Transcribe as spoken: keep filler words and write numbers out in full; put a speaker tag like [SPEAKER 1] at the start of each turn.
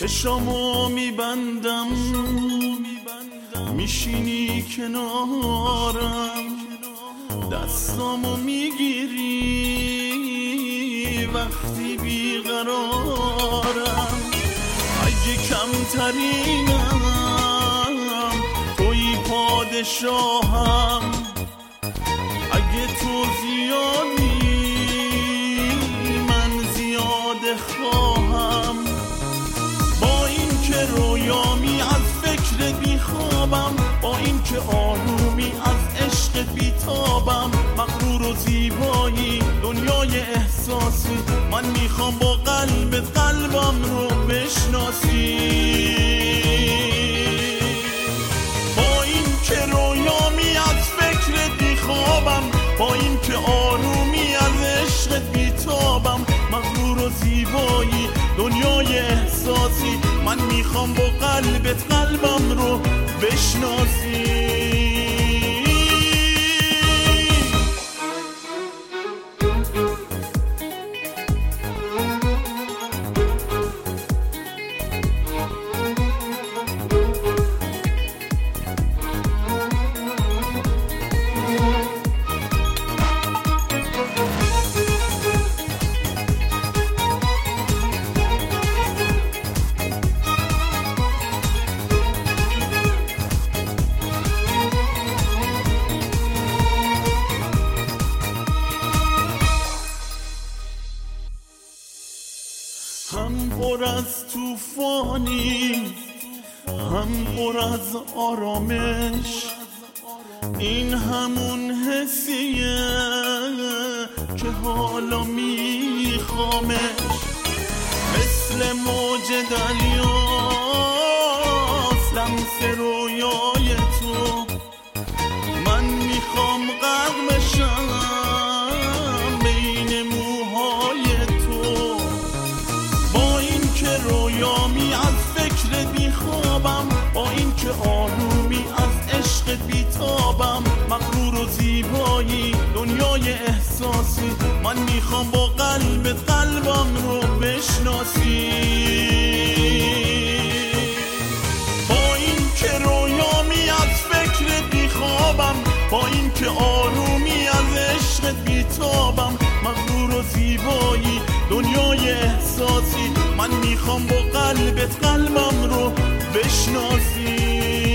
[SPEAKER 1] چشامو میبندم میشینی کنارم، دستامو میگیری وقتی بیقرارم. اگه کمترینم توی پادشاهم، اگه تو زیادی من زیاده خواهم. با این که رویامی از فکر بیخوابم، با این که آرومی از عشق بیتابم. مغرور و زیبایی دنیای احساسی، من میخوام با قلبت قلبم رو بشناسی. با این که رویامی از فکر بیخوابم، با این که آرومی از عشق بیتابم. مغرور و زیبایی دنیای احساسی، من میخوام با قلبت قلبم رو بشناسی. هم پر از توفانی، هم پر از آرامش. این همون حسیه که حالا میخوامش. مثل موج دریاست لمس رویای تو، من میخوام غرق بشم بین موهای تو. با این که رویامی از فکر بیخوابم، با این که آرومی از عشق بیتابم. مغرور و زیبایی دنیای احساسی، من میخوام با قلبت قلبم رو بشناسی. با این که رویامی از فکر بیخوابم، با این که آرومی از عشق بیتابم. مغرور و زیبایی دنیای احساسی، من میخوام با قلبت قلبم رو بشناسی.